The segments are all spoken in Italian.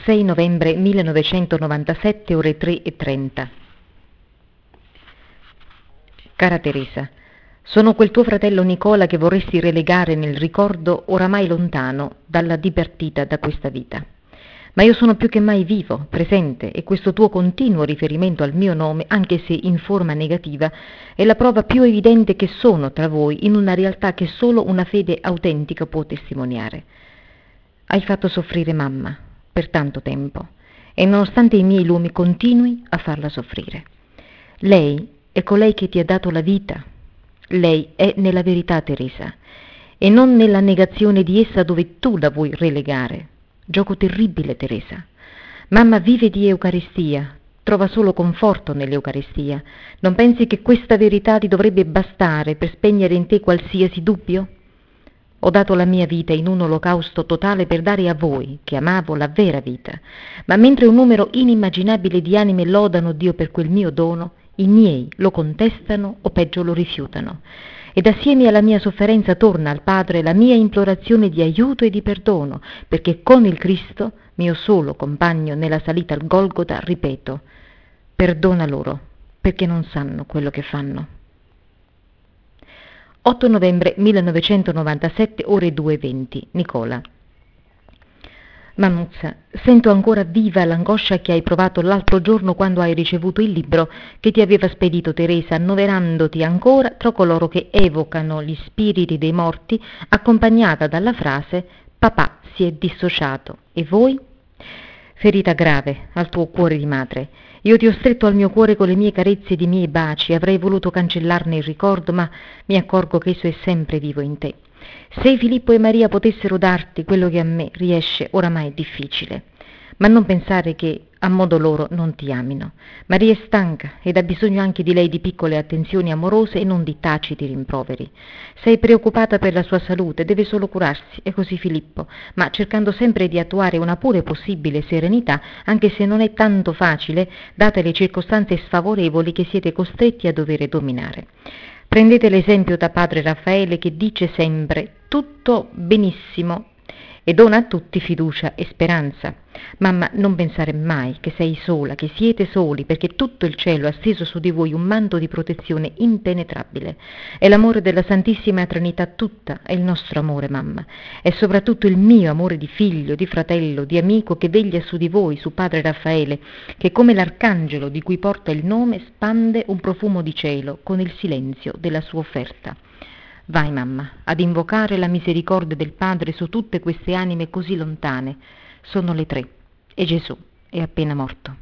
6 novembre 1997, ore 3:30. Cara Teresa, sono quel tuo fratello Nicola che vorresti relegare nel ricordo oramai lontano dalla dipartita da questa vita. Ma io sono più che mai vivo, presente, e questo tuo continuo riferimento al mio nome, anche se in forma negativa, è la prova più evidente che sono tra voi in una realtà che solo una fede autentica può testimoniare. Hai fatto soffrire mamma per tanto tempo e nonostante i miei lumi continui a farla soffrire. Lei è colei che ti ha dato la vita. Lei è nella verità, Teresa, e non nella negazione di essa dove tu la vuoi relegare. Gioco terribile, Teresa. Mamma vive di Eucaristia, trova solo conforto nell'Eucaristia. Non pensi che questa verità ti dovrebbe bastare per spegnere in te qualsiasi dubbio? Ho dato la mia vita in un olocausto totale per dare a voi, che amavo, la vera vita. Ma mentre un numero inimmaginabile di anime lodano Dio per quel mio dono, i miei lo contestano o peggio lo rifiutano. Ed assieme alla mia sofferenza torna al Padre la mia implorazione di aiuto e di perdono, perché con il Cristo, mio solo compagno nella salita al Golgota, ripeto, perdona loro, perché non sanno quello che fanno. 8 novembre 1997, ore 2:20. Nicola. Mamuzza, sento ancora viva l'angoscia che hai provato l'altro giorno quando hai ricevuto il libro che ti aveva spedito Teresa, annoverandoti ancora tra coloro che evocano gli spiriti dei morti, accompagnata dalla frase «Papà si è dissociato, e voi?» Ferita grave al tuo cuore di madre. Io ti ho stretto al mio cuore con le mie carezze ed i miei baci, avrei voluto cancellarne il ricordo, ma mi accorgo che esso è sempre vivo in te. Se Filippo e Maria potessero darti quello che a me riesce oramai è difficile, ma non pensare che a modo loro non ti amino. Maria è stanca ed ha bisogno anche di lei di piccole attenzioni amorose e non di taciti rimproveri. Sei preoccupata per la sua salute, deve solo curarsi, e così Filippo, ma cercando sempre di attuare una pure possibile serenità, anche se non è tanto facile, date le circostanze sfavorevoli che siete costretti a dover dominare. Prendete l'esempio da padre Raffaele che dice sempre tutto benissimo e dona a tutti fiducia e speranza. Mamma, non pensare mai che sei sola, che siete soli, perché tutto il cielo ha steso su di voi un manto di protezione impenetrabile. È l'amore della Santissima Trinità tutta, è il nostro amore, mamma. È soprattutto il mio amore di figlio, di fratello, di amico che veglia su di voi, su padre Raffaele, che come l'arcangelo di cui porta il nome spande un profumo di cielo con il silenzio della sua offerta. Vai, mamma, ad invocare la misericordia del Padre su tutte queste anime così lontane. Sono le 3 e Gesù è appena morto.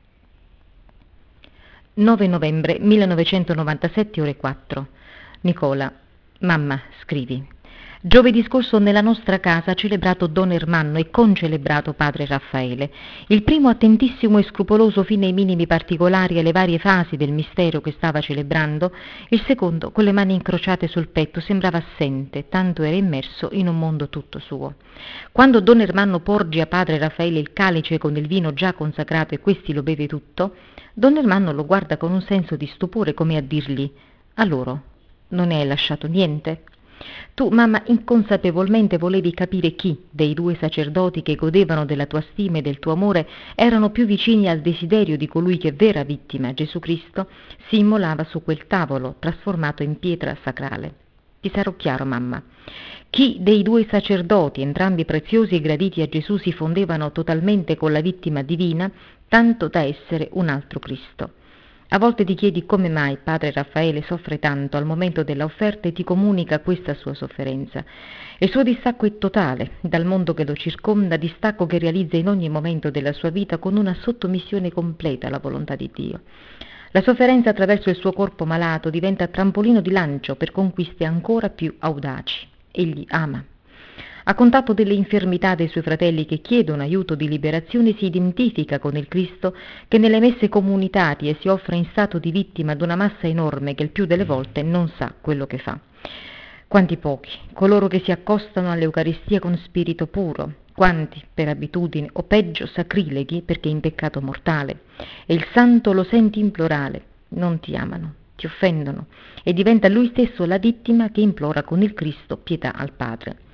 9 novembre 1997, ore 4. Nicola. Mamma, scrivi. Giovedì scorso nella nostra casa ha celebrato Don Ermanno e concelebrato padre Raffaele. Il primo attentissimo e scrupoloso fino ai minimi particolari e alle varie fasi del mistero che stava celebrando, il secondo, con le mani incrociate sul petto, sembrava assente, tanto era immerso in un mondo tutto suo. Quando Don Ermanno porge a padre Raffaele il calice con il vino già consacrato e questi lo beve tutto, Don Ermanno lo guarda con un senso di stupore come a dirgli: «A loro non ne hai lasciato niente?» Tu, mamma, inconsapevolmente volevi capire chi dei 2 sacerdoti che godevano della tua stima e del tuo amore erano più vicini al desiderio di colui che, vera vittima, Gesù Cristo, si immolava su quel tavolo trasformato in pietra sacrale. Ti sarò chiaro, mamma. Chi dei 2 sacerdoti, entrambi preziosi e graditi a Gesù, si fondevano totalmente con la vittima divina, tanto da essere un altro Cristo. A volte ti chiedi come mai padre Raffaele soffre tanto al momento dell'offerta e ti comunica questa sua sofferenza. Il suo distacco è totale dal mondo che lo circonda, distacco che realizza in ogni momento della sua vita con una sottomissione completa alla volontà di Dio. La sofferenza attraverso il suo corpo malato diventa trampolino di lancio per conquiste ancora più audaci. Egli ama. A contatto delle infermità dei suoi fratelli che chiedono aiuto di liberazione si identifica con il Cristo che nelle messe comunitarie si offre in stato di vittima ad una massa enorme che il più delle volte non sa quello che fa. Quanti pochi, coloro che si accostano all'Eucaristia con spirito puro, quanti per abitudine o peggio sacrileghi perché in peccato mortale, e il santo lo senti implorare, non ti amano, ti offendono, e diventa lui stesso la vittima che implora con il Cristo pietà al Padre.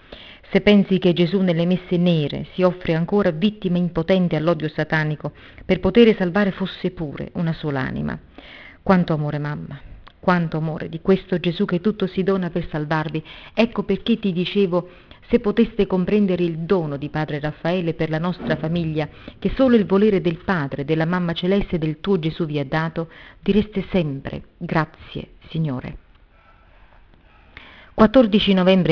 Se pensi che Gesù nelle messe nere si offre ancora vittima impotente all'odio satanico per poter salvare fosse pure una sola anima. Quanto amore, mamma, quanto amore di questo Gesù che tutto si dona per salvarvi. Ecco perché ti dicevo, se poteste comprendere il dono di Padre Raffaele per la nostra famiglia, che solo il volere del Padre, della Mamma Celeste e del tuo Gesù vi ha dato, direste sempre grazie, Signore. 14 novembre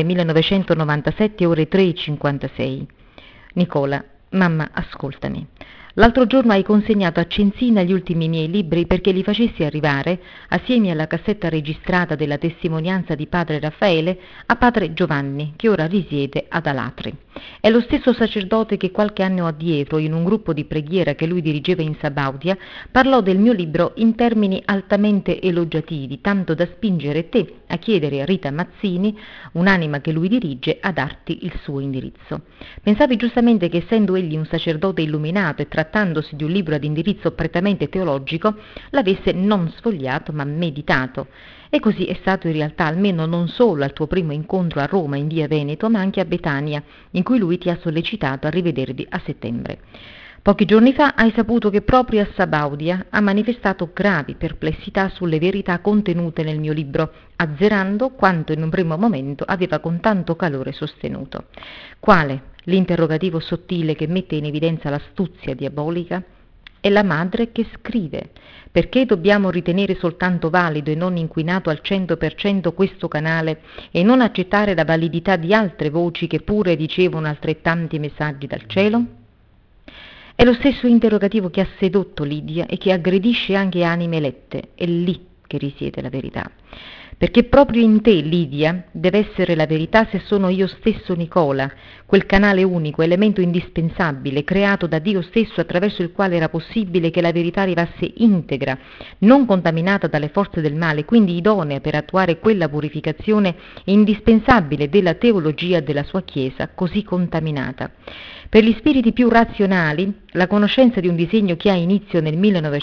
1997, ore 3:56. Nicola, mamma, ascoltami. L'altro giorno hai consegnato a Cenzina gli ultimi miei libri perché li facessi arrivare, assieme alla cassetta registrata della testimonianza di padre Raffaele, a padre Giovanni, che ora risiede ad Alatri. È lo stesso sacerdote che qualche anno addietro, in un gruppo di preghiera che lui dirigeva in Sabaudia, parlò del mio libro in termini altamente elogiativi, tanto da spingere te a chiedere a Rita Mazzini, un'anima che lui dirige, a darti il suo indirizzo. Pensavi giustamente che essendo egli un sacerdote illuminato e trattandosi di un libro ad indirizzo prettamente teologico, l'avesse non sfogliato ma meditato. E così è stato in realtà, almeno non solo al tuo primo incontro a Roma in via Veneto, ma anche a Betania, in cui lui ti ha sollecitato a rivedervi a settembre. Pochi giorni fa hai saputo che proprio a Sabaudia ha manifestato gravi perplessità sulle verità contenute nel mio libro, azzerando quanto in un primo momento aveva con tanto calore sostenuto. Quale? L'interrogativo sottile che mette in evidenza l'astuzia diabolica? È la madre che scrive. Perché dobbiamo ritenere soltanto valido e non inquinato al 100% questo canale e non accettare la validità di altre voci che pure ricevono altrettanti messaggi dal cielo? È lo stesso interrogativo che ha sedotto Lidia e che aggredisce anche anime elette. È lì che risiede la verità. Perché proprio in te, Lidia, deve essere la verità se sono io stesso Nicola, quel canale unico, elemento indispensabile, creato da Dio stesso attraverso il quale era possibile che la verità arrivasse integra, non contaminata dalle forze del male, quindi idonea per attuare quella purificazione indispensabile della teologia della sua Chiesa, così contaminata. Per gli spiriti più razionali, la conoscenza di un disegno che ha inizio nel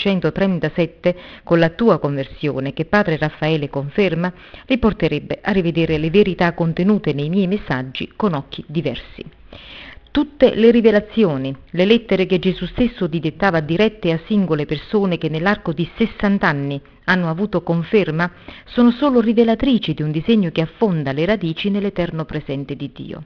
1937 con la tua conversione, che padre Raffaele conferma, li porterebbe a rivedere le verità contenute nei miei messaggi con occhi diversi. Tutte le rivelazioni, le lettere che Gesù stesso didettava dirette a singole persone che nell'arco di 60 anni hanno avuto conferma, sono solo rivelatrici di un disegno che affonda le radici nell'eterno presente di Dio.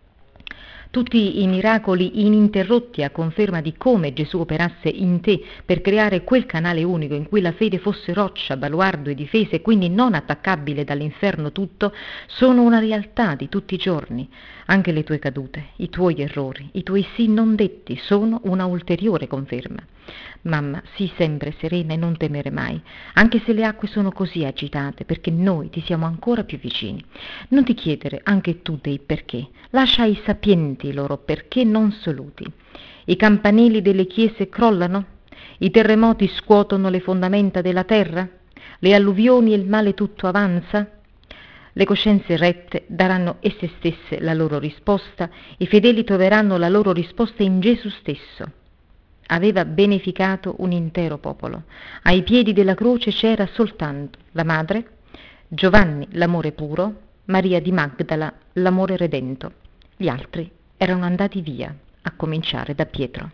Tutti i miracoli ininterrotti a conferma di come Gesù operasse in te per creare quel canale unico in cui la fede fosse roccia, baluardo e difesa e quindi non attaccabile dall'inferno tutto, sono una realtà di tutti i giorni. Anche le tue cadute, i tuoi errori, i tuoi sì non detti sono una ulteriore conferma. Mamma, sii sempre serena e non temere mai, anche se le acque sono così agitate, perché noi ti siamo ancora più vicini. Non ti chiedere anche tu dei perché, lascia ai sapienti i loro perché non soluti. I campanili delle chiese crollano? I terremoti scuotono le fondamenta della terra? Le alluvioni e il male tutto avanza? Le coscienze rette daranno esse stesse la loro risposta, i fedeli troveranno la loro risposta in Gesù stesso. Aveva beneficato un intero popolo. Ai piedi della croce c'era soltanto la madre, Giovanni l'amore puro, Maria di Magdala l'amore redento. Gli altri erano andati via, a cominciare da Pietro.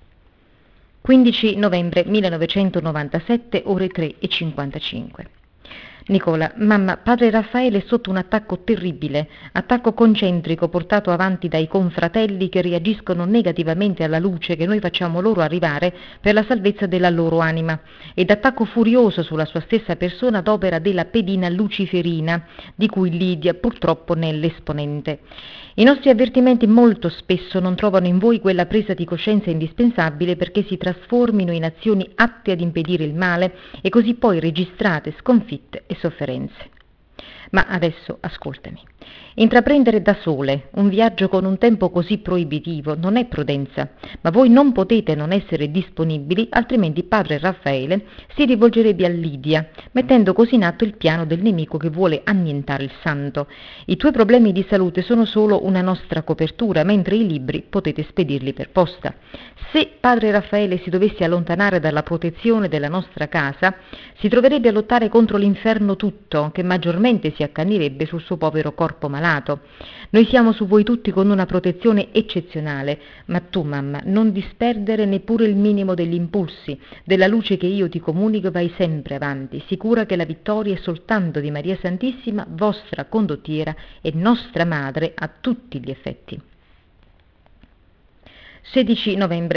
15 novembre 1997, ore 3:55. Nicola, mamma, padre Raffaele è sotto un attacco terribile, attacco concentrico portato avanti dai confratelli che reagiscono negativamente alla luce che noi facciamo loro arrivare per la salvezza della loro anima, ed attacco furioso sulla sua stessa persona ad opera della pedina luciferina, di cui Lidia purtroppo ne è l'esponente. I nostri avvertimenti molto spesso non trovano in voi quella presa di coscienza indispensabile perché si trasformino in azioni atte ad impedire il male e così poi registrate sconfitte e sofferenze. Ma adesso ascoltami. Intraprendere da sole un viaggio con un tempo così proibitivo non è prudenza, ma voi non potete non essere disponibili, altrimenti padre Raffaele si rivolgerebbe a Lidia, mettendo così in atto il piano del nemico che vuole annientare il santo. I tuoi problemi di salute sono solo una nostra copertura, mentre i libri potete spedirli per posta. Se padre Raffaele si dovesse allontanare dalla protezione della nostra casa, si troverebbe a lottare contro l'inferno tutto, che maggiormente si accannirebbe sul suo povero corpo malato. Noi siamo su voi tutti con una protezione eccezionale, ma tu, mamma, non disperdere neppure il minimo degli impulsi, della luce che io ti comunico, vai sempre avanti, sicura che la vittoria è soltanto di Maria Santissima, vostra condottiera e nostra madre a tutti gli effetti. 16 novembre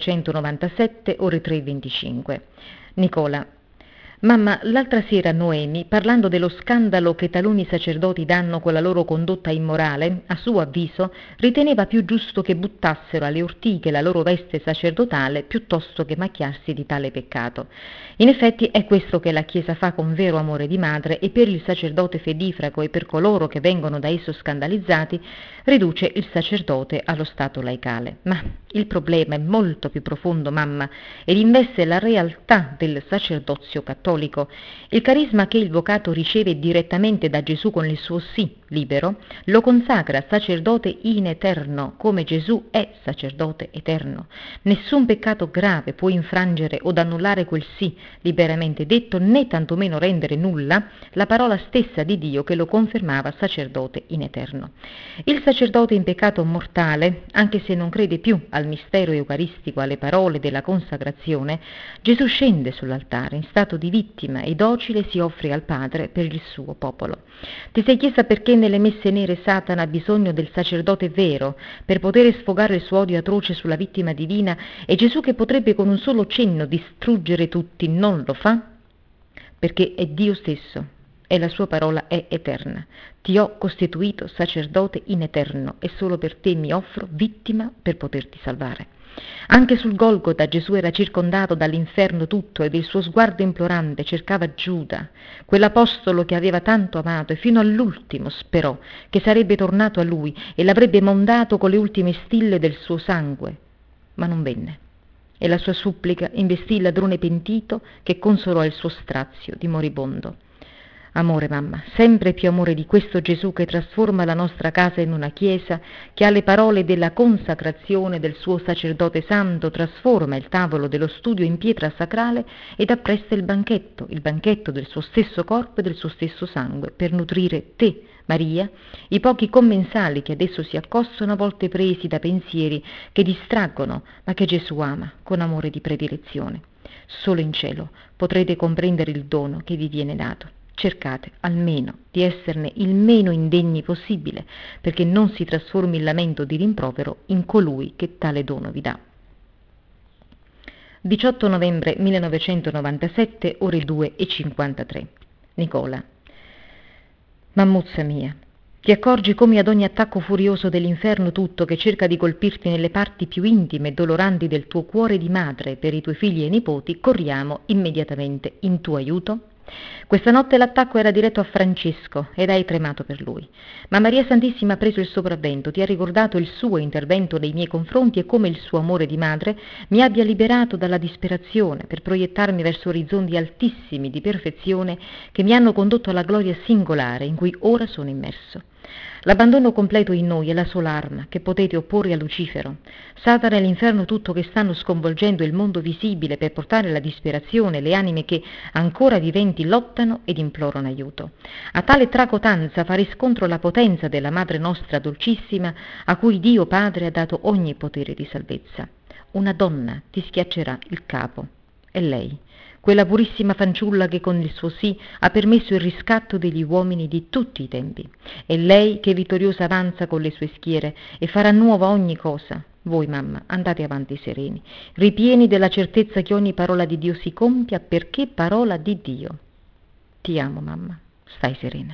1997, ore 3:25. Nicola. Mamma, l'altra sera Noemi, parlando dello scandalo che taluni sacerdoti danno con la loro condotta immorale, a suo avviso, riteneva più giusto che buttassero alle ortiche la loro veste sacerdotale piuttosto che macchiarsi di tale peccato. In effetti è questo che la Chiesa fa con vero amore di madre e per il sacerdote fedifrago e per coloro che vengono da esso scandalizzati, riduce il sacerdote allo stato laicale. Ma il problema è molto più profondo, mamma, ed investe la realtà del sacerdozio cattolico. Il carisma che il vocato riceve direttamente da Gesù con il suo sì libero lo consacra sacerdote in eterno, come Gesù è sacerdote eterno. Nessun peccato grave può infrangere o annullare quel sì liberamente detto, né tantomeno rendere nulla la parola stessa di Dio che lo confermava sacerdote in eterno. Il sacerdote in peccato mortale, anche se non crede più al mistero eucaristico, alle parole della consacrazione, Gesù scende sull'altare in stato di vittima e docile si offre al Padre per il suo popolo. Ti sei chiesta perché nelle messe nere Satana ha bisogno del sacerdote vero per poter sfogare il suo odio atroce sulla vittima divina e Gesù che potrebbe con un solo cenno distruggere tutti non lo fa? Perché è Dio stesso e la sua parola è eterna. Ti ho costituito sacerdote in eterno e solo per te mi offro vittima per poterti salvare. Anche sul Golgota Gesù era circondato dall'inferno tutto ed il suo sguardo implorante cercava Giuda, quell'apostolo che aveva tanto amato e fino all'ultimo sperò che sarebbe tornato a lui e l'avrebbe mondato con le ultime stille del suo sangue, ma non venne. E la sua supplica investì il ladrone pentito che consolò il suo strazio di moribondo. Amore, mamma, sempre più amore di questo Gesù che trasforma la nostra casa in una chiesa, che alle parole della consacrazione del suo sacerdote santo trasforma il tavolo dello studio in pietra sacrale ed appresta il banchetto del suo stesso corpo e del suo stesso sangue, per nutrire te, Maria, i pochi commensali che adesso si accostano a volte presi da pensieri che distraggono, ma che Gesù ama con amore di predilezione. Solo in cielo potrete comprendere il dono che vi viene dato. Cercate almeno di esserne il meno indegni possibile, perché non si trasformi il lamento di rimprovero in colui che tale dono vi dà. 18 novembre 1997, ore 2:53. Nicola. Mammuzza mia, ti accorgi come ad ogni attacco furioso dell'inferno tutto che cerca di colpirti nelle parti più intime e doloranti del tuo cuore di madre per i tuoi figli e nipoti, corriamo immediatamente in tuo aiuto? Questa notte l'attacco era diretto a Francesco ed hai tremato per lui, ma Maria Santissima ha preso il sopravvento, ti ha ricordato il suo intervento nei miei confronti e come il suo amore di madre mi abbia liberato dalla disperazione per proiettarmi verso orizzonti altissimi di perfezione che mi hanno condotto alla gloria singolare in cui ora sono immerso. L'abbandono completo in noi è la sola arma che potete opporre a Lucifero. Satana e l'inferno tutto che stanno sconvolgendo il mondo visibile per portare alla disperazione le anime che, ancora viventi, lottano ed implorano aiuto. A tale tracotanza fa riscontro la potenza della Madre nostra dolcissima, a cui Dio Padre ha dato ogni potere di salvezza. Una donna ti schiaccerà il capo. È lei, quella purissima fanciulla che con il suo sì ha permesso il riscatto degli uomini di tutti i tempi. È lei che vittoriosa avanza con le sue schiere e farà nuova ogni cosa. Voi, mamma, andate avanti sereni, ripieni della certezza che ogni parola di Dio si compia perché parola di Dio. Ti amo, mamma, stai serena.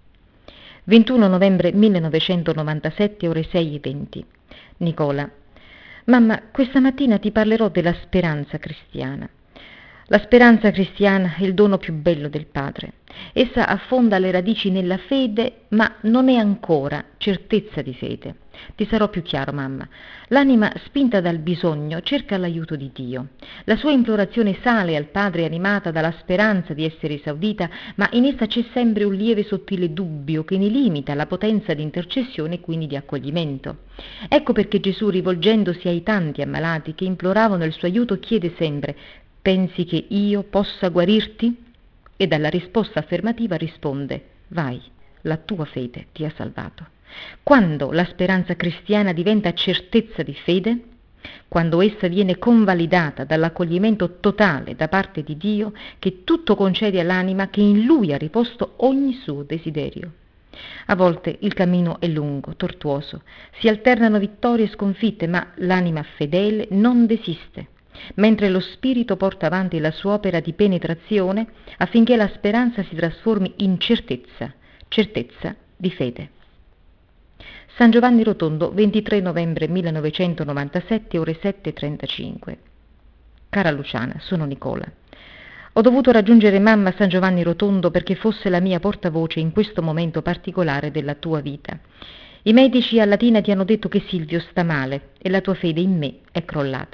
21 novembre 1997, ore 6:20. Nicola. Mamma, questa mattina ti parlerò della speranza cristiana. La speranza cristiana è il dono più bello del Padre. Essa affonda le radici nella fede, ma non è ancora certezza di fede. Ti sarò più chiaro, mamma. L'anima spinta dal bisogno cerca l'aiuto di Dio. La sua implorazione sale al Padre animata dalla speranza di essere esaudita, ma in essa c'è sempre un lieve sottile dubbio che ne limita la potenza di intercessione e quindi di accoglimento. Ecco perché Gesù, rivolgendosi ai tanti ammalati che imploravano il suo aiuto, chiede sempre: pensi che io possa guarirti? E dalla risposta affermativa risponde: vai, la tua fede ti ha salvato. Quando la speranza cristiana diventa certezza di fede, quando essa viene convalidata dall'accoglimento totale da parte di Dio che tutto concede all'anima che in Lui ha riposto ogni suo desiderio. A volte il cammino è lungo, tortuoso, si alternano vittorie e sconfitte, ma l'anima fedele non desiste, mentre lo spirito porta avanti la sua opera di penetrazione affinché la speranza si trasformi in certezza, certezza di fede. San Giovanni Rotondo, 23 novembre 1997, ore 7:35. Cara Luciana, sono Nicola. Ho dovuto raggiungere mamma a San Giovanni Rotondo perché fosse la mia portavoce in questo momento particolare della tua vita. I medici a Latina ti hanno detto che Silvio sta male e la tua fede in me è crollata.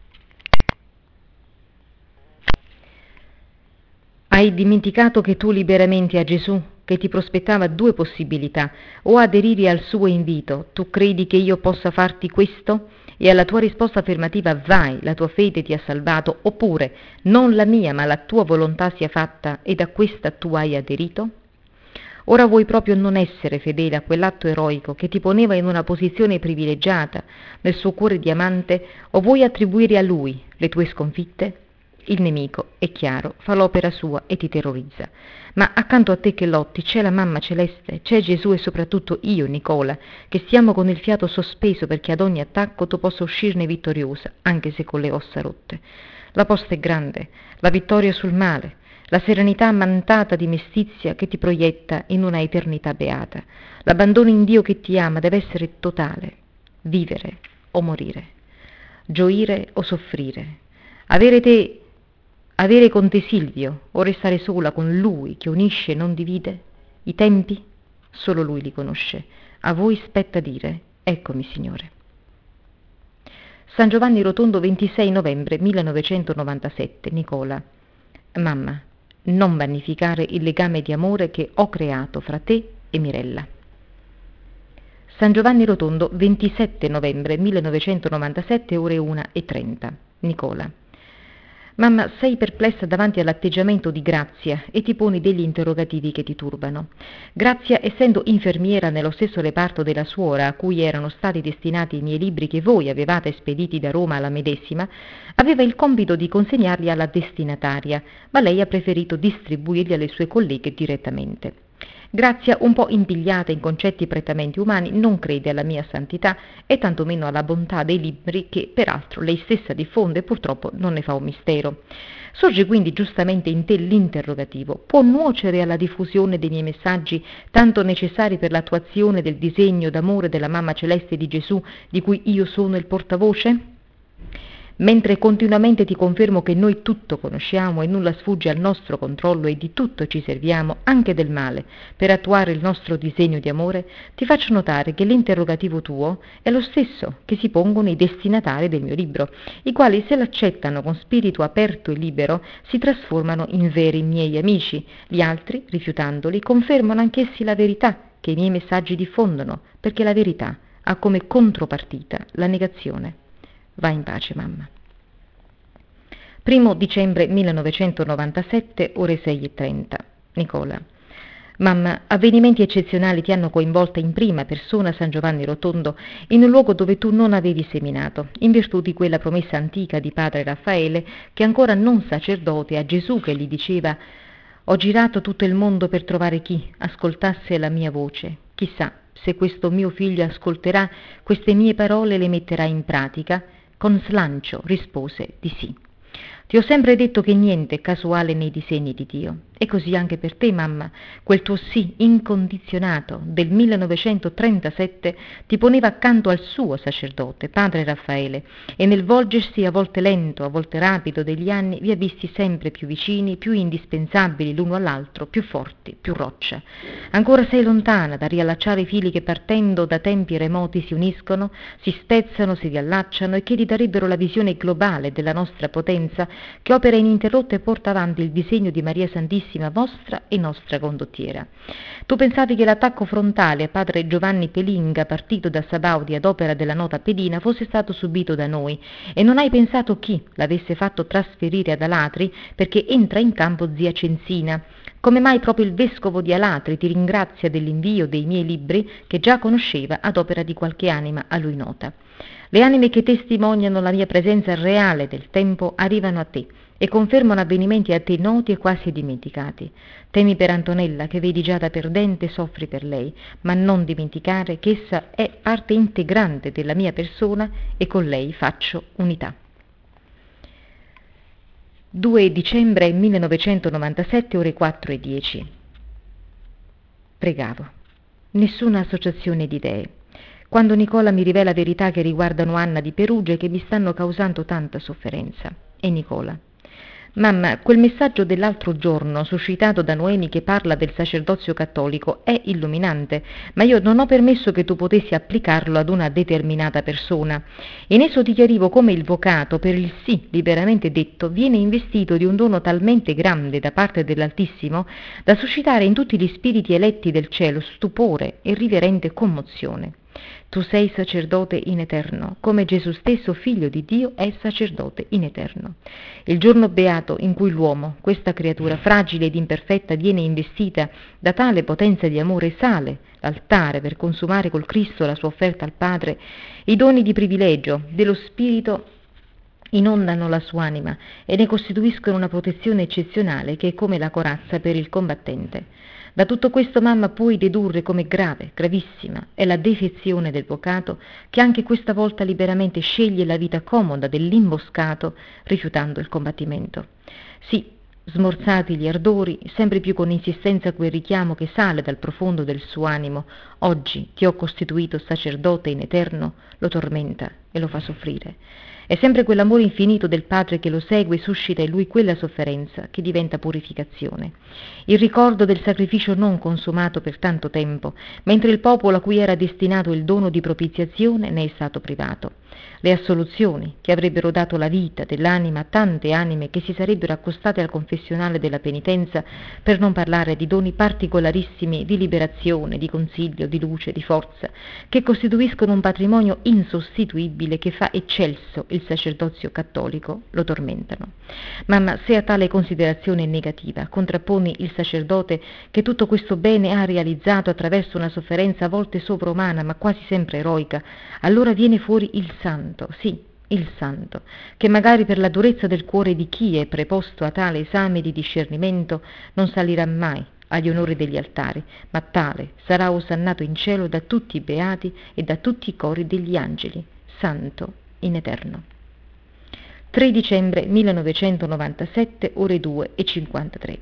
Hai dimenticato che tu liberamente a Gesù, che ti prospettava due possibilità, o aderire al suo invito, tu credi che io possa farti questo? E alla tua risposta affermativa vai, la tua fede ti ha salvato, oppure non la mia ma la tua volontà sia fatta ed a questa tu hai aderito? Ora vuoi proprio non essere fedele a quell'atto eroico che ti poneva in una posizione privilegiata nel suo cuore diamante, o vuoi attribuire a lui le tue sconfitte? Il nemico, è chiaro, fa l'opera sua e ti terrorizza. Ma accanto a te che lotti c'è la mamma celeste, c'è Gesù e soprattutto io, Nicola, che stiamo con il fiato sospeso perché ad ogni attacco tu possa uscirne vittoriosa, anche se con le ossa rotte. La posta è grande, la vittoria sul male, la serenità ammantata di mestizia che ti proietta in una eternità beata. L'abbandono in Dio che ti ama deve essere totale, vivere o morire, gioire o soffrire, avere con te Silvio o restare sola con Lui che unisce e non divide? I tempi? Solo Lui li conosce. A voi spetta dire, eccomi Signore. San Giovanni Rotondo, 26 novembre 1997, Nicola. Mamma, non vanificare il legame di amore che ho creato fra te e Mirella. San Giovanni Rotondo, 27 novembre 1997, ore 1:30, Nicola. Mamma, sei perplessa davanti all'atteggiamento di Grazia e ti poni degli interrogativi che ti turbano. Grazia, essendo infermiera nello stesso reparto della suora a cui erano stati destinati i miei libri che voi avevate spediti da Roma alla medesima, aveva il compito di consegnarli alla destinataria, ma lei ha preferito distribuirli alle sue colleghe direttamente. Grazia, un po' impigliata in concetti prettamente umani, non crede alla mia santità e tantomeno alla bontà dei libri che, peraltro, lei stessa diffonde e purtroppo non ne fa un mistero. Sorge quindi giustamente in te l'interrogativo: può nuocere alla diffusione dei miei messaggi tanto necessari per l'attuazione del disegno d'amore della Mamma Celeste di Gesù di cui io sono il portavoce? Mentre continuamente ti confermo che noi tutto conosciamo e nulla sfugge al nostro controllo e di tutto ci serviamo, anche del male, per attuare il nostro disegno di amore, ti faccio notare che l'interrogativo tuo è lo stesso che si pongono i destinatari del mio libro, i quali se l'accettano con spirito aperto e libero si trasformano in veri miei amici, gli altri, rifiutandoli, confermano anch'essi la verità che i miei messaggi diffondono, perché la verità ha come contropartita la negazione. Vai in pace, mamma. 1 dicembre 1997, ore 6:30. Nicola. Mamma, avvenimenti eccezionali ti hanno coinvolta in prima persona a San Giovanni Rotondo, in un luogo dove tu non avevi seminato, in virtù di quella promessa antica di padre Raffaele, che ancora non sacerdote, a Gesù che gli diceva: «Ho girato tutto il mondo per trovare chi ascoltasse la mia voce. Chissà se questo mio figlio ascolterà queste mie parole e le metterà in pratica». Con slancio rispose di sì. Ti ho sempre detto che niente è casuale nei disegni di Dio. E così anche per te, mamma, quel tuo sì incondizionato del 1937 ti poneva accanto al suo sacerdote, padre Raffaele, e nel volgersi a volte lento, a volte rapido degli anni vi ha visti sempre più vicini, più indispensabili l'uno all'altro, più forti, più roccia. Ancora sei lontana da riallacciare i fili che partendo da tempi remoti si uniscono, si spezzano, si riallacciano e che ti darebbero la visione globale della nostra potenza che opera ininterrotta e porta avanti il disegno di Maria Santissima, vostra e nostra condottiera. Tu pensavi che l'attacco frontale a padre Giovanni Pelinga, partito da Sabaudi ad opera della nota pedina, fosse stato subito da noi, e non hai pensato chi l'avesse fatto trasferire ad Alatri perché entra in campo zia Cenzina. Come mai proprio il vescovo di Alatri ti ringrazia dell'invio dei miei libri che già conosceva ad opera di qualche anima a lui nota? Le anime che testimoniano la mia presenza reale del tempo arrivano a te e confermano avvenimenti a te noti e quasi dimenticati. Temi per Antonella, che vedi già da perdente, soffri per lei, ma non dimenticare che essa è parte integrante della mia persona e con lei faccio unità. 2 dicembre 1997, ore 4:10. Pregavo. Nessuna associazione di idee. Quando Nicola mi rivela verità che riguardano Anna di Perugia e che mi stanno causando tanta sofferenza. E Nicola: mamma, quel messaggio dell'altro giorno suscitato da Noemi che parla del sacerdozio cattolico è illuminante, ma io non ho permesso che tu potessi applicarlo ad una determinata persona. In esso ti chiarivo come il vocato, per il sì liberamente detto, viene investito di un dono talmente grande da parte dell'Altissimo da suscitare in tutti gli spiriti eletti del cielo stupore e riverente commozione. Tu sei sacerdote in eterno, come Gesù stesso, figlio di Dio, è sacerdote in eterno. Il giorno beato in cui l'uomo, questa creatura fragile ed imperfetta, viene investita da tale potenza di amore, sale l'altare per consumare col Cristo la sua offerta al Padre, i doni di privilegio dello Spirito inondano la sua anima e ne costituiscono una protezione eccezionale che è come la corazza per il combattente. Da tutto questo, mamma, puoi dedurre come grave, gravissima è la defezione del vocato, che anche questa volta liberamente sceglie la vita comoda dell'imboscato, rifiutando il combattimento. Sì, smorzati gli ardori, sempre più con insistenza quel richiamo che sale dal profondo del suo animo, oggi ti ho costituito sacerdote in eterno, lo tormenta e lo fa soffrire. È sempre quell'amore infinito del Padre che lo segue e suscita in lui quella sofferenza che diventa purificazione. Il ricordo del sacrificio non consumato per tanto tempo, mentre il popolo a cui era destinato il dono di propiziazione ne è stato privato. Le assoluzioni che avrebbero dato la vita dell'anima a tante anime che si sarebbero accostate al confessionale della penitenza, per non parlare di doni particolarissimi di liberazione, di consiglio, di luce, di forza, che costituiscono un patrimonio insostituibile che fa eccelso il sacerdozio cattolico, lo tormentano. Mamma, se a tale considerazione negativa contrapponi il sacerdote che tutto questo bene ha realizzato attraverso una sofferenza a volte sovrumana ma quasi sempre eroica, allora viene fuori il santo, sì, il santo, che magari per la durezza del cuore di chi è preposto a tale esame di discernimento non salirà mai agli onori degli altari, ma tale sarà osannato in cielo da tutti i beati e da tutti i cori degli angeli, santo in eterno. 3 dicembre 1997, ore 2:53.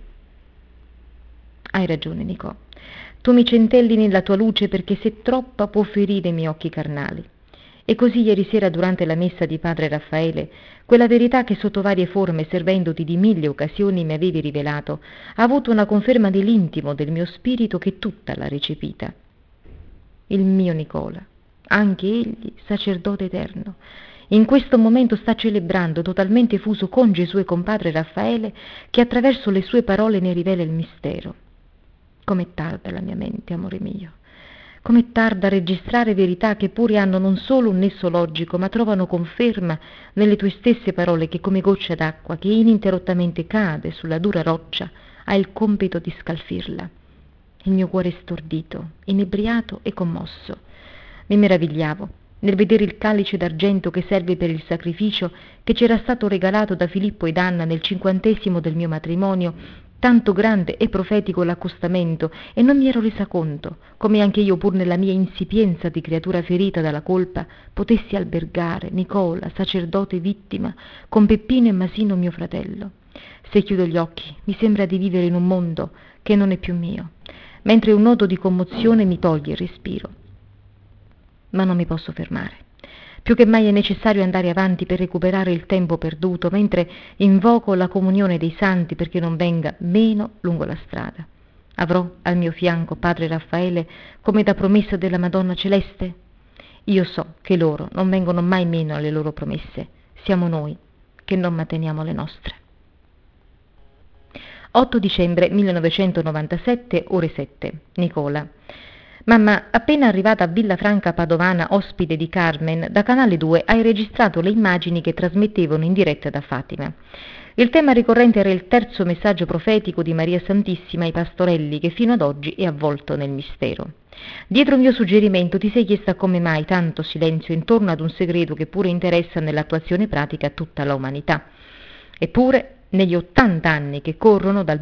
Hai ragione, Nicò. Tu mi centelli nella tua luce perché se troppa può ferire i miei occhi carnali. E così ieri sera durante la messa di padre Raffaele, quella verità che sotto varie forme, servendoti di 1000 occasioni, mi avevi rivelato, ha avuto una conferma nell'intimo del mio spirito che tutta l'ha recepita. Il mio Nicola, anche egli, sacerdote eterno, in questo momento sta celebrando, totalmente fuso con Gesù e con padre Raffaele, che attraverso le sue parole ne rivela il mistero. Com'è tarda la mia mente, amore mio. Com'è tarda a registrare verità che pure hanno non solo un nesso logico, ma trovano conferma nelle tue stesse parole che, come goccia d'acqua che ininterrottamente cade sulla dura roccia, ha il compito di scalfirla. Il mio cuore è stordito, inebriato e commosso. Mi meravigliavo nel vedere il calice d'argento che serve per il sacrificio che c'era stato regalato da Filippo ed Anna nel 50° del mio matrimonio, tanto grande e profetico l'accostamento, e non mi ero resa conto come anche io, pur nella mia insipienza di creatura ferita dalla colpa, potessi albergare Nicola, sacerdote vittima, con Peppino e Masino mio fratello. Se chiudo gli occhi mi sembra di vivere in un mondo che non è più mio, mentre un nodo di commozione mi toglie il respiro. Ma non mi posso fermare. Più che mai è necessario andare avanti per recuperare il tempo perduto, mentre invoco la comunione dei santi perché non venga meno lungo la strada. Avrò al mio fianco padre Raffaele come da promessa della Madonna Celeste? Io so che loro non vengono mai meno alle loro promesse. Siamo noi che non manteniamo le nostre. 8 dicembre 1997, ore 7. Nicola. Mamma, appena arrivata a Villafranca Padovana, ospite di Carmen, da Canale 2 hai registrato le immagini che trasmettevano in diretta da Fatima. Il tema ricorrente era il terzo messaggio profetico di Maria Santissima ai pastorelli, che fino ad oggi è avvolto nel mistero. Dietro il mio suggerimento ti sei chiesta come mai tanto silenzio intorno ad un segreto che pure interessa nell'attuazione pratica tutta la umanità. Eppure, negli 80 anni che corrono dal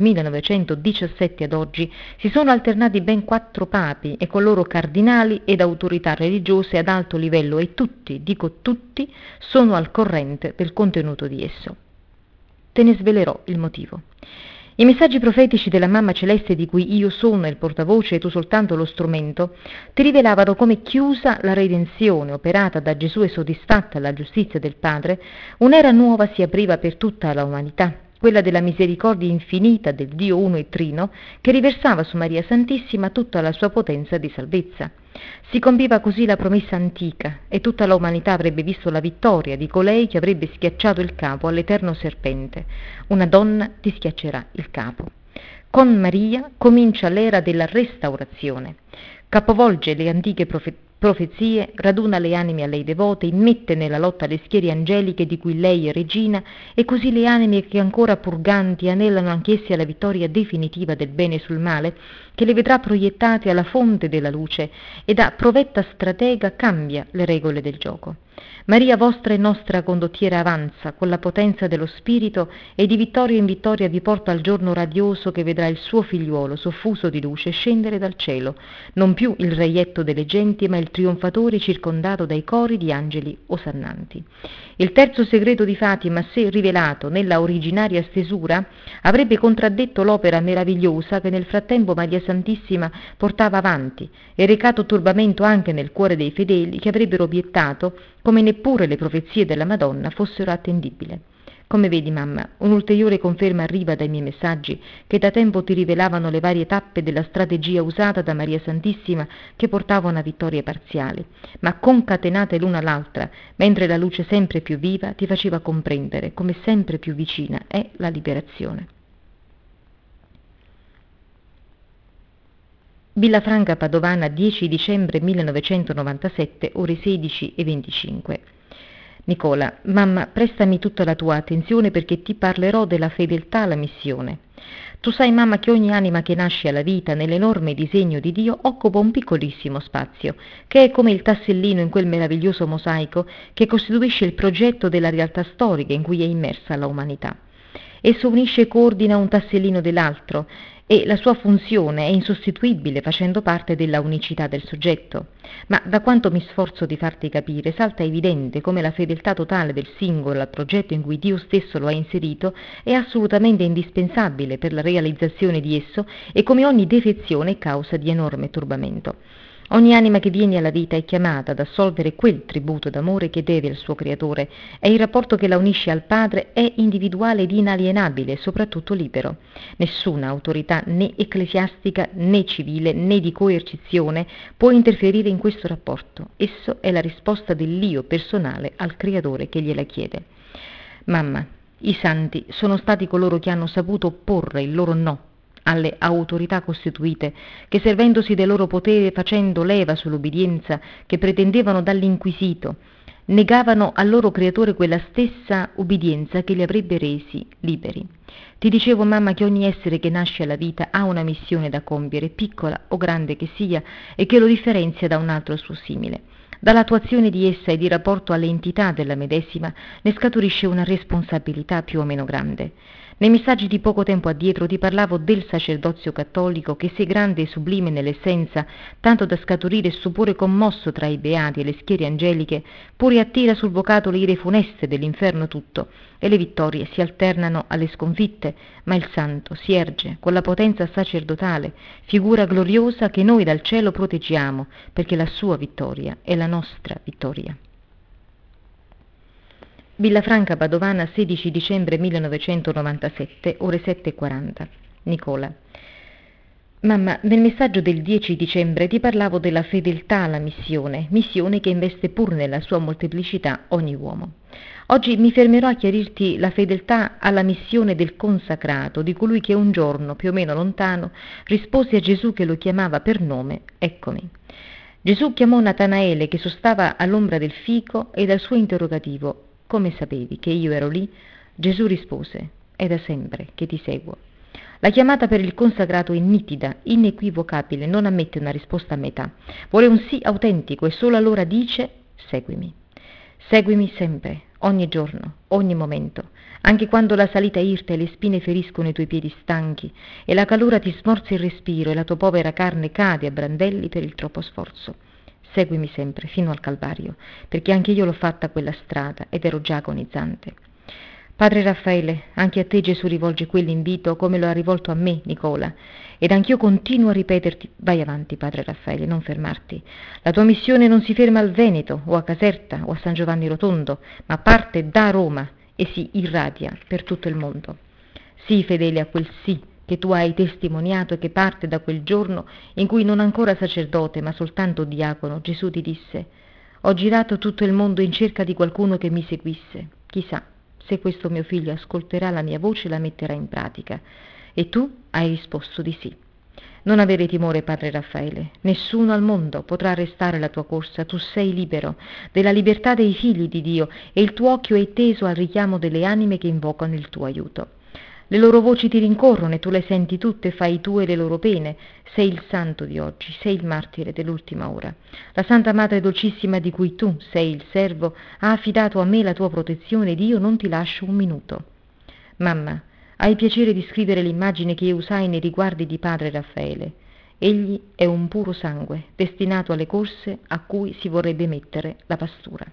1917 ad oggi, si sono alternati ben 4 papi e con loro cardinali ed autorità religiose ad alto livello e tutti, dico tutti, sono al corrente del contenuto di esso. Te ne svelerò il motivo. I messaggi profetici della Mamma Celeste, di cui io sono il portavoce e tu soltanto lo strumento, ti rivelavano come, chiusa la redenzione operata da Gesù e soddisfatta la giustizia del Padre, un'era nuova si apriva per tutta la umanità, quella della misericordia infinita del Dio uno e trino, che riversava su Maria Santissima tutta la sua potenza di salvezza. Si compiva così la promessa antica, e tutta la umanità avrebbe visto la vittoria di colei che avrebbe schiacciato il capo all'eterno serpente. Una donna ti schiaccerà il capo. Con Maria comincia l'era della restaurazione. Capovolge le antiche profezie, raduna le anime a lei devote, immette nella lotta le schiere angeliche di cui lei è regina, e così le anime che ancora purganti anelano anch'esse alla vittoria definitiva del bene sul male, che le vedrà proiettate alla fonte della luce, e da provetta stratega cambia le regole del gioco. Maria vostra e nostra condottiera avanza, con la potenza dello Spirito, e di vittoria in vittoria vi porta al giorno radioso che vedrà il suo figliuolo soffuso di luce scendere dal cielo, non più il reietto delle genti, ma il trionfatore circondato dai cori di angeli osannanti. Il terzo segreto di Fatima, se rivelato nella originaria stesura, avrebbe contraddetto l'opera meravigliosa che nel frattempo Maria Santissima portava avanti e recato turbamento anche nel cuore dei fedeli, che avrebbero obiettato come neppure le profezie della Madonna fossero attendibili. Come vedi, mamma, un'ulteriore conferma arriva dai miei messaggi, che da tempo ti rivelavano le varie tappe della strategia usata da Maria Santissima, che portava a vittorie parziali, ma concatenate l'una all'altra, mentre la luce sempre più viva ti faceva comprendere come sempre più vicina è la liberazione. Villafranca Padovana, 10 dicembre 1997, ore 16:25. Nicola, mamma, prestami tutta la tua attenzione perché ti parlerò della fedeltà alla missione. Tu sai, mamma, che ogni anima che nasce alla vita nell'enorme disegno di Dio occupa un piccolissimo spazio, che è come il tassellino in quel meraviglioso mosaico che costituisce il progetto della realtà storica in cui è immersa la umanità. Esso unisce e coordina un tassellino dell'altro, e la sua funzione è insostituibile facendo parte della unicità del soggetto. Ma da quanto mi sforzo di farti capire, salta evidente come la fedeltà totale del singolo al progetto in cui Dio stesso lo ha inserito è assolutamente indispensabile per la realizzazione di esso, e come ogni defezione è causa di enorme turbamento. Ogni anima che viene alla vita è chiamata ad assolvere quel tributo d'amore che deve al suo Creatore, e il rapporto che la unisce al Padre è individuale ed inalienabile e soprattutto libero. Nessuna autorità, né ecclesiastica, né civile, né di coercizione, può interferire in questo rapporto. Esso è la risposta dell'io personale al Creatore che gliela chiede. Mamma, i santi sono stati coloro che hanno saputo opporre il loro no alle autorità costituite, che servendosi del loro potere, facendo leva sull'obbedienza che pretendevano dall'inquisito, negavano al loro creatore quella stessa ubbidienza che li avrebbe resi liberi. Ti dicevo, mamma, che ogni essere che nasce alla vita ha una missione da compiere, piccola o grande che sia, e che lo differenzia da un altro suo simile. Dall'attuazione di essa e di rapporto alle entità della medesima ne scaturisce una responsabilità più o meno grande. Nei messaggi di poco tempo addietro ti parlavo del sacerdozio cattolico che, se grande e sublime nell'essenza, tanto da scaturire stupore commosso tra i beati e le schiere angeliche, pure attira sul vocato le ire funeste dell'inferno tutto, e le vittorie si alternano alle sconfitte, ma il santo si erge con la potenza sacerdotale, figura gloriosa che noi dal cielo proteggiamo, perché la sua vittoria è la nostra vittoria. Villafranca Padovana, 16 dicembre 1997, ore 7:40. Nicola. Mamma, nel messaggio del 10 dicembre ti parlavo della fedeltà alla missione che investe pur nella sua molteplicità ogni uomo. Oggi mi fermerò a chiarirti la fedeltà alla missione del consacrato, di colui che un giorno, più o meno lontano, rispose a Gesù che lo chiamava per nome: Eccomi. Gesù chiamò Natanaele che sostava all'ombra del fico e dal suo interrogativo: Come sapevi che io ero lì? Gesù rispose: È da sempre che ti seguo. La chiamata per il consacrato è nitida, inequivocabile, non ammette una risposta a metà. Vuole un sì autentico e solo allora dice: Seguimi. Seguimi sempre, ogni giorno, ogni momento, anche quando la salita è irta e le spine feriscono i tuoi piedi stanchi e la calura ti smorza il respiro e la tua povera carne cade a brandelli per il troppo sforzo. Seguimi sempre, fino al Calvario, perché anche io l'ho fatta quella strada ed ero già agonizzante. Padre Raffaele, anche a te Gesù rivolge quell'invito come lo ha rivolto a me, Nicola, ed anch'io continuo a ripeterti: vai avanti, Padre Raffaele, non fermarti. La tua missione non si ferma al Veneto o a Caserta o a San Giovanni Rotondo, ma parte da Roma e si irradia per tutto il mondo. Sii fedele a quel sì che tu hai testimoniato e che parte da quel giorno in cui, non ancora sacerdote ma soltanto diacono, Gesù ti disse: ho girato tutto il mondo in cerca di qualcuno che mi seguisse. Chissà se questo mio figlio ascolterà la mia voce e la metterà in pratica. E tu hai risposto di sì. Non avere timore, Padre Raffaele, nessuno al mondo potrà arrestare la tua corsa, tu sei libero, della libertà dei figli di Dio, e il tuo occhio è teso al richiamo delle anime che invocano il tuo aiuto. Le loro voci ti rincorrono e tu le senti tutte, fai tue le loro pene. Sei il santo di oggi, sei il martire dell'ultima ora. La Santa Madre Dolcissima di cui tu sei il servo ha affidato a me la tua protezione ed io non ti lascio un minuto. Mamma, hai piacere di scrivere l'immagine che io usai nei riguardi di padre Raffaele. Egli è un puro sangue, destinato alle corse a cui si vorrebbe mettere la pastura.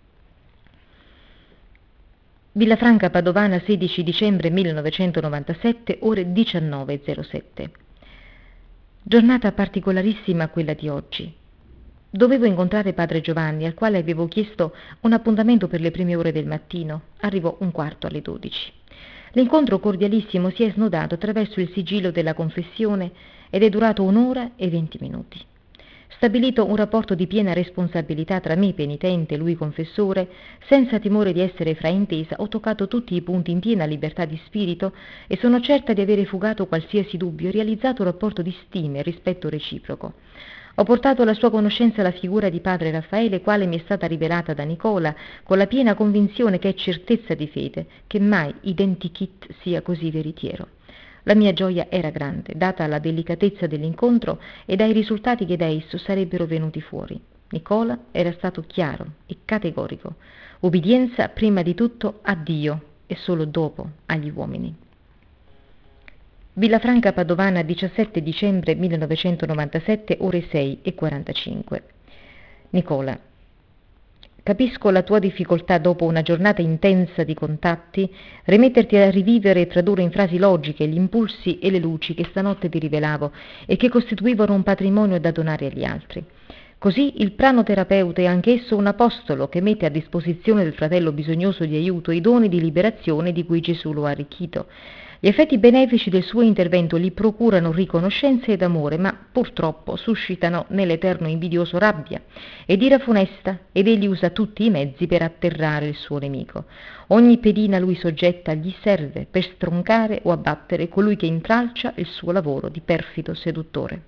Villafranca Padovana, 16 dicembre 1997, ore 19:07. Giornata particolarissima quella di oggi. Dovevo incontrare padre Giovanni, al quale avevo chiesto un appuntamento per le prime ore del mattino. Arrivò 11:15. L'incontro cordialissimo si è snodato attraverso il sigillo della confessione ed è durato 1 ora e 20 minuti. Stabilito un rapporto di piena responsabilità tra me penitente e lui confessore, senza timore di essere fraintesa, ho toccato tutti i punti in piena libertà di spirito e sono certa di avere fugato qualsiasi dubbio e realizzato un rapporto di stima e rispetto reciproco. Ho portato alla sua conoscenza la figura di padre Raffaele, quale mi è stata rivelata da Nicola, con la piena convinzione che è certezza di fede, che mai identikit sia così veritiero. La mia gioia era grande, data la delicatezza dell'incontro e dai risultati che da esso sarebbero venuti fuori. Nicola era stato chiaro e categorico. Ubbidienza prima di tutto a Dio e solo dopo agli uomini. Villafranca Padovana, 17 dicembre 1997, ore 6:45. Nicola, capisco la tua difficoltà dopo una giornata intensa di contatti, rimetterti a rivivere e tradurre in frasi logiche gli impulsi e le luci che stanotte ti rivelavo e che costituivano un patrimonio da donare agli altri. Così il pranoterapeuta è anch'esso un apostolo che mette a disposizione del fratello bisognoso di aiuto i doni di liberazione di cui Gesù lo ha arricchito. Gli effetti benefici del suo intervento gli procurano riconoscenza ed amore, ma purtroppo suscitano nell'eterno invidioso rabbia ed ira funesta, ed egli usa tutti i mezzi per atterrare il suo nemico. Ogni pedina lui soggetta gli serve per stroncare o abbattere colui che intralcia il suo lavoro di perfido seduttore.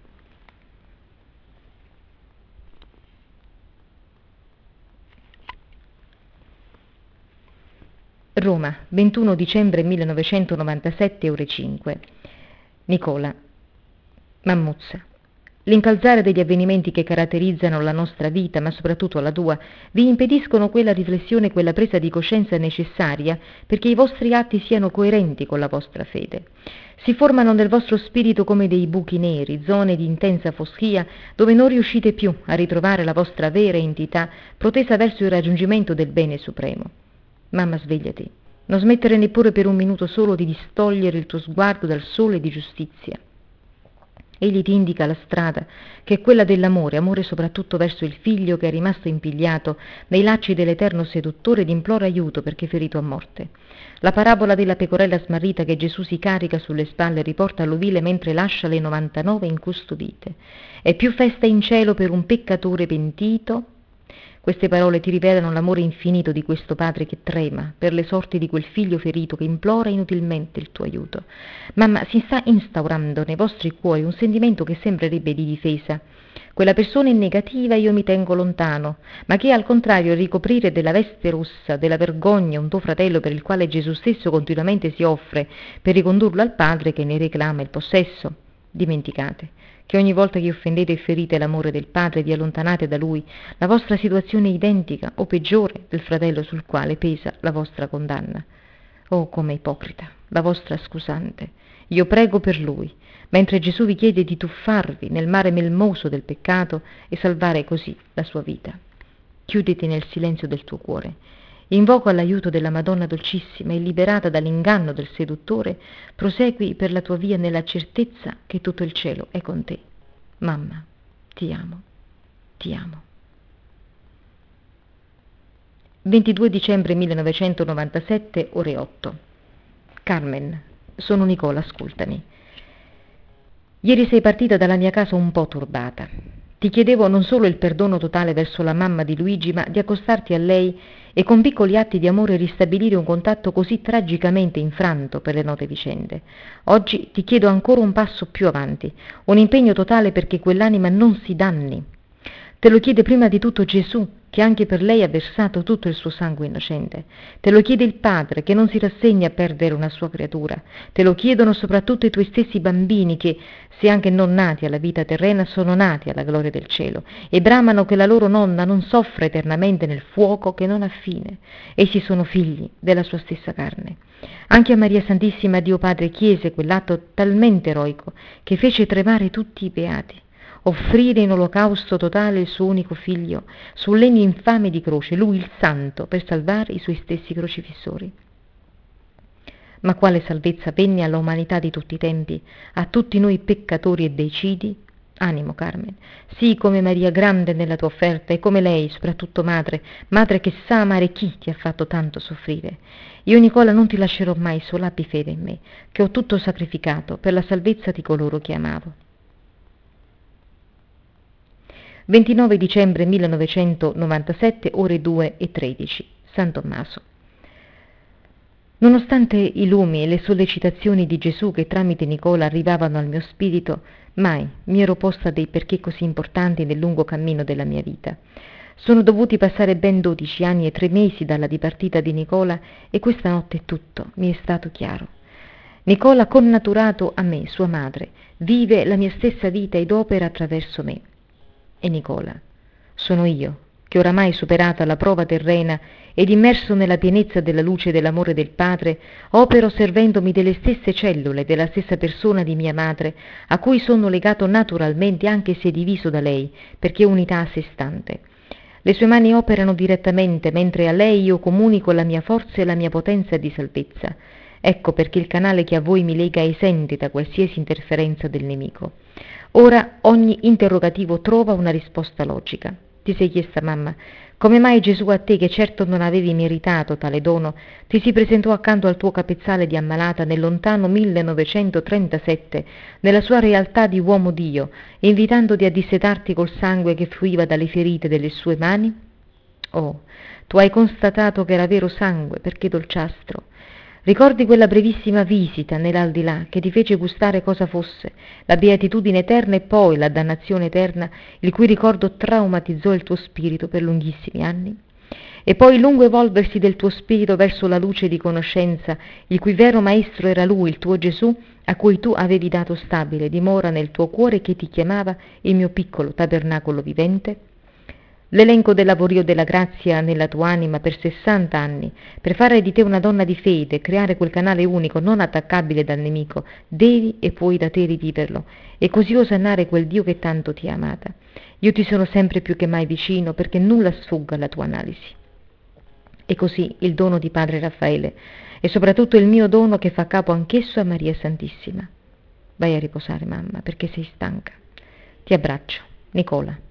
Roma, 21 dicembre 1997, ore 5. Nicola, Mammuzza. L'incalzare degli avvenimenti che caratterizzano la nostra vita, ma soprattutto la tua, vi impediscono quella riflessione e quella presa di coscienza necessaria perché i vostri atti siano coerenti con la vostra fede. Si formano nel vostro spirito come dei buchi neri, zone di intensa foschia, dove non riuscite più a ritrovare la vostra vera entità, protesa verso il raggiungimento del bene supremo. Mamma, svegliati. Non smettere neppure per un minuto solo di distogliere il tuo sguardo dal sole di giustizia. Egli ti indica la strada, che è quella dell'amore, amore soprattutto verso il figlio che è rimasto impigliato nei lacci dell'eterno seduttore ed implora aiuto perché ferito a morte. La parabola della pecorella smarrita che Gesù si carica sulle spalle e riporta all'ovile mentre lascia le 99 incustodite. È più festa in cielo per un peccatore pentito Queste parole ti rivelano l'amore infinito di questo padre che trema per le sorti di quel figlio ferito che implora inutilmente il tuo aiuto. Mamma, si sta instaurando nei vostri cuori un sentimento che sembrerebbe di difesa. Quella persona è negativa e io mi tengo lontano, ma che al contrario ricoprire della veste rossa, della vergogna un tuo fratello per il quale Gesù stesso continuamente si offre per ricondurlo al Padre che ne reclama il possesso. Dimenticate che ogni volta che offendete e ferite l'amore del Padre vi allontanate da Lui, la vostra situazione è identica o peggiore del fratello sul quale pesa la vostra condanna. Oh, come ipocrita, la vostra scusante. Io prego per Lui, mentre Gesù vi chiede di tuffarvi nel mare melmoso del peccato e salvare così la sua vita. Chiuditi nel silenzio del tuo cuore. Invoco l'aiuto della Madonna Dolcissima e liberata dall'inganno del seduttore, prosegui per la tua via nella certezza che tutto il cielo è con te. Mamma, ti amo, ti amo. 22 dicembre 1997, ore 8. Carmen, sono Nicola, ascoltami. Ieri sei partita dalla mia casa un po' turbata. Ti chiedevo non solo il perdono totale verso la mamma di Luigi, ma di accostarti a lei e con piccoli atti di amore ristabilire un contatto così tragicamente infranto per le note vicende. Oggi ti chiedo ancora un passo più avanti, un impegno totale perché quell'anima non si danni. Te lo chiede prima di tutto Gesù, che anche per lei ha versato tutto il suo sangue innocente. Te lo chiede il Padre, che non si rassegna a perdere una sua creatura. Te lo chiedono soprattutto i tuoi stessi bambini, che, se anche non nati alla vita terrena, sono nati alla gloria del cielo, e bramano che la loro nonna non soffra eternamente nel fuoco che non ha fine. Essi sono figli della sua stessa carne. Anche a Maria Santissima Dio Padre chiese quell'atto talmente eroico che fece tremare tutti i beati. Offrire in olocausto totale il suo unico figlio sul legno infame di croce, lui il santo, per salvare i suoi stessi crocifissori. Ma quale salvezza venne all'umanità di tutti i tempi, a tutti noi peccatori e deicidi? Animo, Carmen, sii come Maria grande nella tua offerta e come lei, soprattutto madre, madre che sa amare chi ti ha fatto tanto soffrire. Io, Nicola, non ti lascerò mai sola, abbi fede in me, che ho tutto sacrificato per la salvezza di coloro che amavo. 29 dicembre 1997, ore 2:13, San Tommaso. Nonostante i lumi e le sollecitazioni di Gesù che tramite Nicola arrivavano al mio spirito, mai mi ero posta dei perché così importanti nel lungo cammino della mia vita. Sono dovuti passare ben 12 anni e 3 mesi dalla dipartita di Nicola e questa notte tutto mi è stato chiaro. Nicola, connaturato a me, sua madre, vive la mia stessa vita ed opera attraverso me. E Nicola, sono io, che oramai superata la prova terrena ed immerso nella pienezza della luce e dell'amore del Padre, opero servendomi delle stesse cellule della stessa persona di mia madre, a cui sono legato naturalmente anche se diviso da lei, perché è unità a sé stante. Le sue mani operano direttamente, mentre a lei io comunico la mia forza e la mia potenza di salvezza. Ecco perché il canale che a voi mi lega è esente da qualsiasi interferenza del nemico. Ora ogni interrogativo trova una risposta logica. Ti sei chiesta, mamma, come mai Gesù a te, che certo non avevi meritato tale dono, ti si presentò accanto al tuo capezzale di ammalata nel lontano 1937, nella sua realtà di uomo Dio, invitandoti a dissetarti col sangue che fluiva dalle ferite delle sue mani? Oh, tu hai constatato che era vero sangue, perché dolciastro. Ricordi quella brevissima visita nell'aldilà che ti fece gustare cosa fosse, la beatitudine eterna e poi la dannazione eterna, il cui ricordo traumatizzò il tuo spirito per lunghissimi anni? E poi il lungo evolversi del tuo spirito verso la luce di conoscenza, il cui vero maestro era lui, il tuo Gesù, a cui tu avevi dato stabile dimora nel tuo cuore e che ti chiamava il mio piccolo tabernacolo vivente? L'elenco del lavorio della grazia nella tua anima per 60 anni, per fare di te una donna di fede, creare quel canale unico, non attaccabile dal nemico, devi e puoi da te riviverlo, e così osannare quel Dio che tanto ti ha amata. Io ti sono sempre più che mai vicino, perché nulla sfugga alla tua analisi. E così il dono di Padre Raffaele, e soprattutto il mio dono che fa capo anch'esso a Maria Santissima. Vai a riposare, mamma, perché sei stanca. Ti abbraccio, Nicola.